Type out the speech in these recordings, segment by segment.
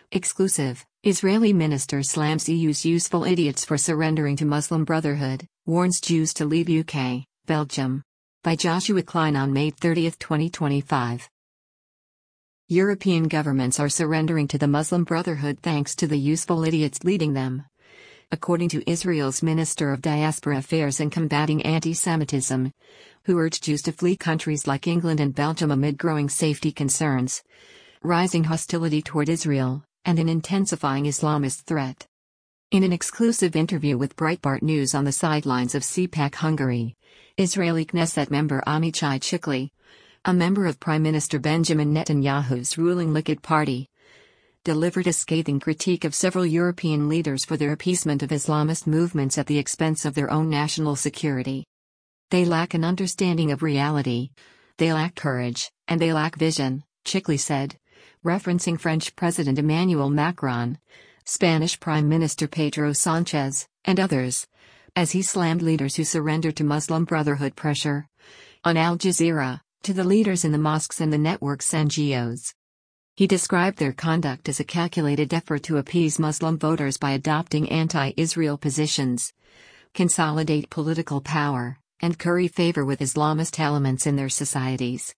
Exclusive: Israeli minister slams EU's useful idiots for surrendering to Muslim Brotherhood, warns Jews to leave UK, Belgium. By Joshua Klein on May 30, 2025. European governments are surrendering to the Muslim Brotherhood thanks to the useful idiots leading them. According to Israel's Minister of Diaspora Affairs and Combating Anti-Semitism, who urged Jews to flee countries like England and Belgium amid growing safety concerns, rising hostility toward Israel, and an intensifying Islamist threat. In an exclusive interview with Breitbart News on the sidelines of CPAC Hungary, Israeli Knesset member Amichai Chikli, a member of Prime Minister Benjamin Netanyahu's ruling Likud Party, delivered a scathing critique of several European leaders for their appeasement of Islamist movements at the expense of their own national security. They lack an understanding of reality, they lack courage, and they lack vision, Chikli said, referencing French President Emmanuel Macron, Spanish Prime Minister Pedro Sanchez, and others, as he slammed leaders who surrendered to Muslim Brotherhood pressure. On Al Jazeera, to the leaders in the mosques and the network's NGOs. He described their conduct as a calculated effort to appease Muslim voters by adopting anti-Israel positions, consolidate political power, and curry favor with Islamist elements in their societies.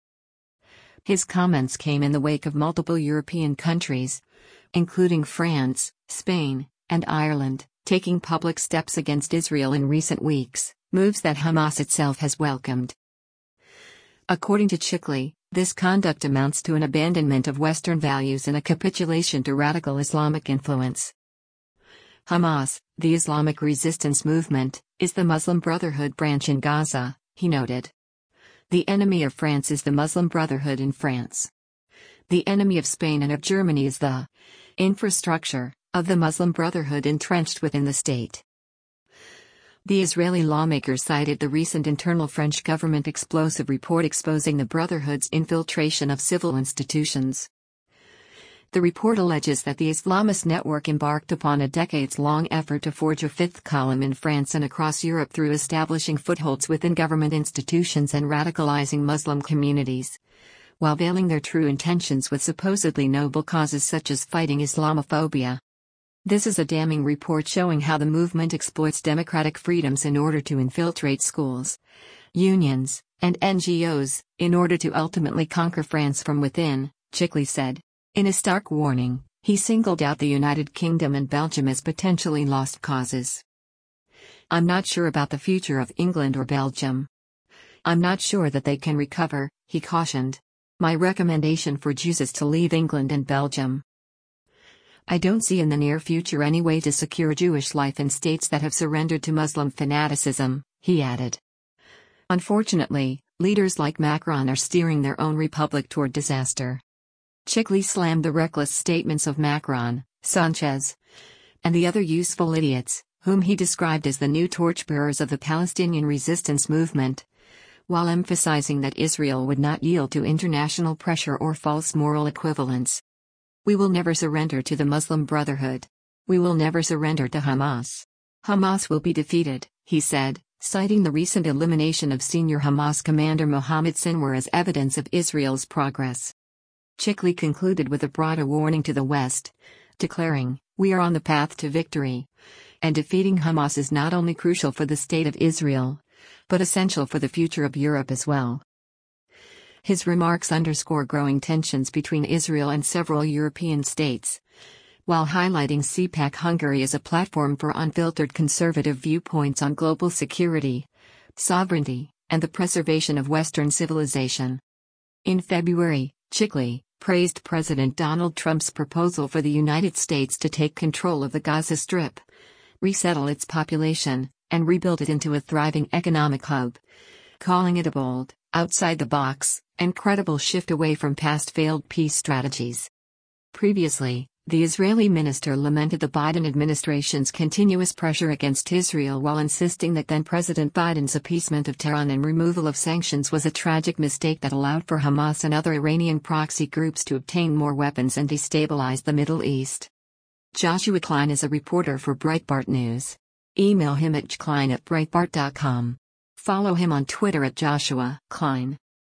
His comments came in the wake of multiple European countries, including France, Spain, and Ireland, taking public steps against Israel in recent weeks, moves that Hamas itself has welcomed. According to Chikli, this conduct amounts to an abandonment of Western values and a capitulation to radical Islamic influence. Hamas, the Islamic resistance movement, is the Muslim Brotherhood branch in Gaza, he noted. The enemy of France is the Muslim Brotherhood in France. The enemy of Spain and of Germany is the infrastructure of the Muslim Brotherhood entrenched within the state. The Israeli lawmakers cited the recent internal French government explosive report exposing the Brotherhood's infiltration of civil institutions. The report alleges that the Islamist network embarked upon a decades-long effort to forge a fifth column in France and across Europe through establishing footholds within government institutions and radicalizing Muslim communities, while veiling their true intentions with supposedly noble causes such as fighting Islamophobia. This is a damning report showing how the movement exploits democratic freedoms in order to infiltrate schools, unions, and NGOs, in order to ultimately conquer France from within, Chikli said. In a stark warning, he singled out the United Kingdom and Belgium as potentially lost causes. "I'm not sure about the future of England or Belgium. I'm not sure that they can recover," he cautioned. "My recommendation for Jews is to leave England and Belgium. I don't see in the near future any way to secure Jewish life in states that have surrendered to Muslim fanaticism," he added. Unfortunately, leaders like Macron are steering their own republic toward disaster. Chikli slammed the reckless statements of Macron, Sanchez, and the other useful idiots, whom he described as the new torchbearers of the Palestinian resistance movement, while emphasizing that Israel would not yield to international pressure or false moral equivalence. "We will never surrender to the Muslim Brotherhood. We will never surrender to Hamas. Hamas will be defeated," he said, citing the recent elimination of senior Hamas commander Mohammed Sinwar as evidence of Israel's progress. Chikli concluded with a broader warning to the West, declaring, "We are on the path to victory, and defeating Hamas is not only crucial for the state of Israel, but essential for the future of Europe as well." His remarks underscore growing tensions between Israel and several European states, while highlighting CPAC Hungary as a platform for unfiltered conservative viewpoints on global security, sovereignty, and the preservation of Western civilization. In February, Chikli praised President Donald Trump's proposal for the United States to take control of the Gaza Strip, resettle its population, and rebuild it into a thriving economic hub, calling it a bold, outside-the-box, and credible shift away from past failed peace strategies. Previously, the Israeli minister lamented the Biden administration's continuous pressure against Israel while insisting that then-President Biden's appeasement of Tehran and removal of sanctions was a tragic mistake that allowed for Hamas and other Iranian proxy groups to obtain more weapons and destabilize the Middle East. Joshua Klein is a reporter for Breitbart News. Email him at jklein@breitbart.com. Follow him on Twitter at Joshua Klein.